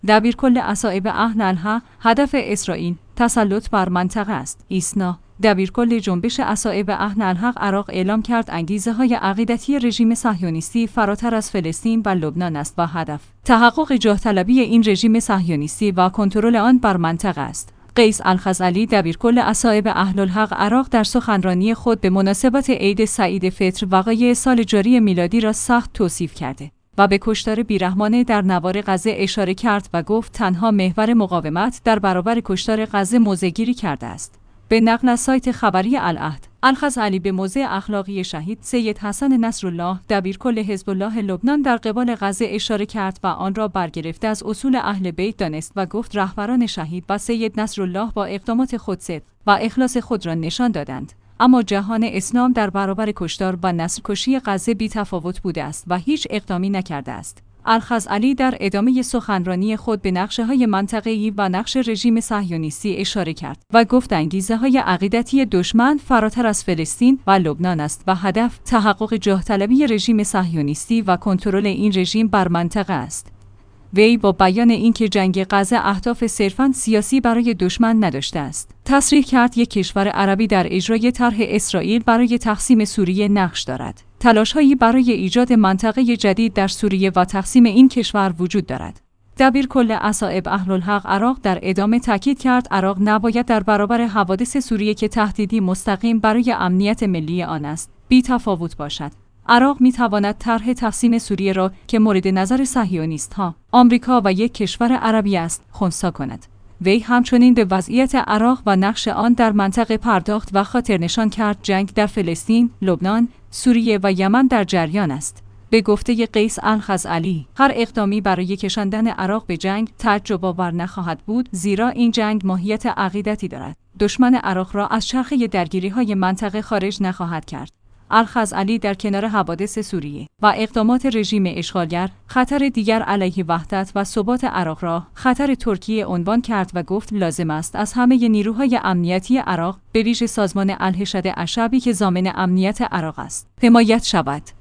دبیرکل اصائب اهل الحق، هدف اسرائیل تسلط بر منطقه است. ایسنا، دبیرکل جنبش اصائب اهل الحق عراق اعلام کرد انگیزه‌های عقیدتی رژیم صهیونیستی فراتر از فلسطین و لبنان است و هدف تحقق جاه طلبی این رژیم صهیونیستی و کنترل آن بر منطقه است. قیس الخزعلی، دبیرکل اصائب اهل الحق عراق، در سخنرانی خود به مناسبت عید سعید فطر وقایع سال جاری میلادی را سخت توصیف کرده و به کشتار بیرحمانه در نوار غزه اشاره کرد و گفت تنها محور مقاومت در برابر کشتار غزه موضع‌گیری کرده است. به نقل از سایت خبری العهد، الخزعلی به موضع اخلاقی شهید سید حسن نصرالله، دبیرکل حزب الله لبنان، در قبال غزه اشاره کرد و آن را برگرفته از اصول اهل بیت دانست و گفت رهبران شهید و سید نصرالله با اقدامات خود صدق و اخلاص خود را نشان دادند. اما جهان اسلام در برابر کشتار و نسل‌کشی غزه بی‌تفاوت بوده است و هیچ اقدامی نکرده است. الخزعلی در ادامه سخنرانی خود به نقشه‌های منطقه‌ای و نقش رژیم صهیونیستی اشاره کرد و گفت انگیزه‌های عقیدتی دشمن فراتر از فلسطین و لبنان است و هدف تحقق جاه طلبی رژیم صهیونیستی و کنترل این رژیم بر منطقه است. وی با بیان اینکه جنگ غزه اهداف صرفاً سیاسی برای دشمن نداشته است، تصریح کرد یک کشور عربی در اجرای طرح اسرائیل برای تقسیم سوریه نقش دارد. تلاش‌هایی برای ایجاد منطقه جدید در سوریه و تقسیم این کشور وجود دارد. دبیرکل اصائب اهل الحق عراق در ادامه تاکید کرد عراق نباید در برابر حوادث سوریه که تهدیدی مستقیم برای امنیت ملی آن است، بی‌تفاوت باشد. عراق می‌تواند طرح تقسیم سوریه را که مورد نظر صهیونیست‌ها، آمریکا و یک کشور عربی است، خنثی کند. وی همچنین به وضعیت عراق و نقش آن در منطقه پرداخت و خاطر نشان کرد جنگ در فلسطین، لبنان، سوریه و یمن در جریان است. به گفته قیس الخزعلی، هر اقدامی برای کشاندن عراق به جنگ تعجب‌آور نخواهد بود، زیرا این جنگ ماهیت عقیدتی دارد. دشمن عراق را از چرخه درگیری‌های منطقه خارج نخواهد کرد. الخزعلی در کنار حوادث سوریه و اقدامات رژیم اشغالگر، خطر دیگر علیه وحدت و ثبات عراق را خطر ترکیه عنوان کرد و گفت لازم است از همه نیروهای امنیتی عراق، به ویژه سازمان الحشد الشعبی که ضامن امنیت عراق است، حمایت شود.